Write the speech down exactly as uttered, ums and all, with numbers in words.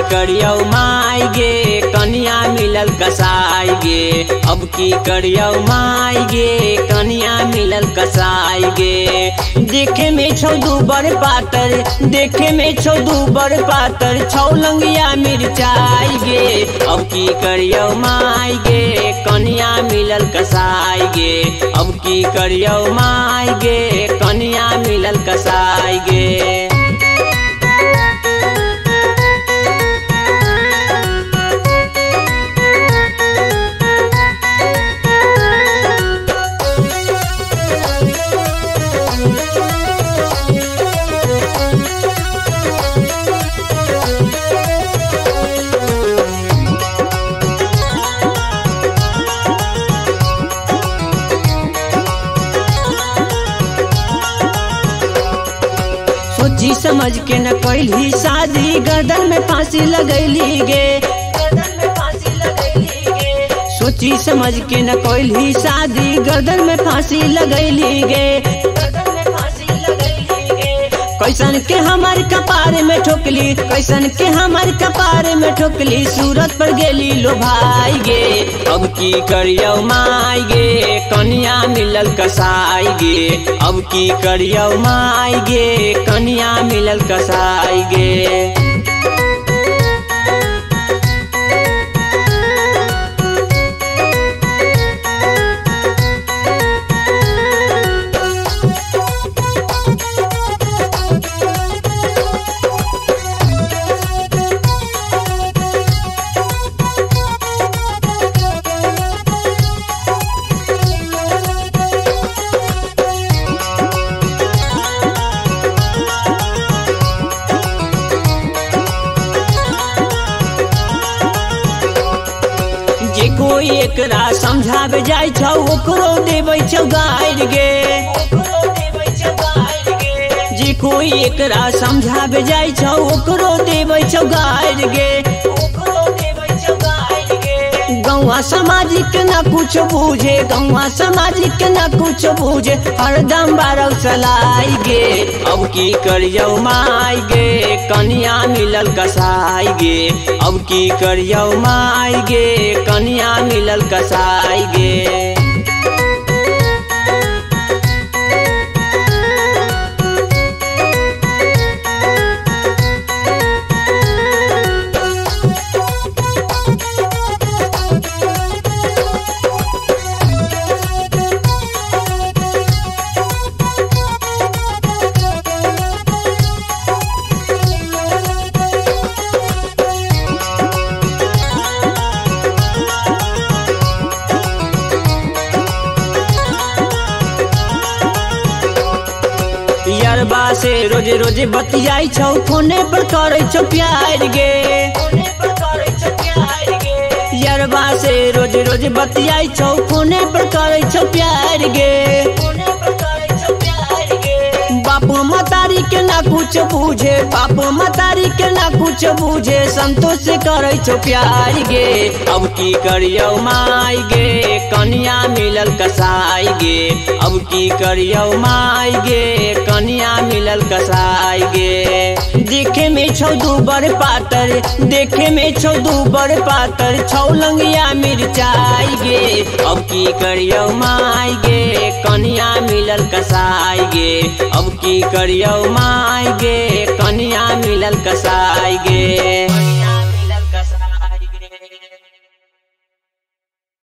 करियो माई गे कनिया मिलल कसाई गे, अब की करियो माई गे कनिया मिलल कसाई गे। देखे में छौ दूबर पातर, देखे में छौ दूबर पातर, छौ लंगिया मिर्चाई गे, अब की करियो माई गे कनिया मिलल कसाई गे, अब की करियो माई गे कनिया मिलल कसाई गे। सोची समझ के न कैली शादी, गर्दन में फांसी लगैली गे, गर्दन में फांसी लगैली गे। सोची समझ के न कैली शादी, गर्दन में फांसी लगैली गे, गर्दन में फांसी लगैली गे। कैसन के हमार कपार में ठोकली, कैसन के हमार कपार में ठोकली, सूरत पर गेली लो भाई गे, अब की करियो माई गे कनिया मिलल कसाई गे, अब की करियो माई गे कनिया मिलल कसाई गे। जे कोई एकरा समझावे जाय छौ ओकरो देबै छौ गाइर गे, ओकरो देबै छौ गाइर गे। जे कोई एकरा समझावे जाय छौ ओकरो देबै छौ गाइर गे, ओकरो देबै छौ गाइर गे। गौवा समाजिक ना कुछ बूझे, गौवा समाजिक ना कुछ बूझे, हरदम बारौ चलाई गे, अब की करियो माई गे कनिया मिलल कसाई गे, अब की करियो माई गे कनिया मिलल कसाई गे। यारबा से रोजे रोजे बतियाई छौ, फोने पर करे छौ प्यार गे, फोने पर करे छौ प्यार गे। यारबा से रोजे रोजे बतियाई छौ, फोने पर करे छौ प्यार गे, फोने पर करे छौ प्यार गे। बापू मतारी के ना कुछ बूझे, बापू मतारी के ना कुछ बूझे, संतोष से करे छौ प्यार गे, अब की करियो माई गे कनिया मिलल कसाई गे, अब की करियो माई गे कनिया मिलल कसाई गे। देखे में छौ दूबर पातर, देखे में छौ दूबर पातर, छौ लंगिया मिर्चाई गे, अब की करियो माई गे कनिया मिलल कसाई गे, अब की करियो माई गे कनिया मिलल कसाई गे।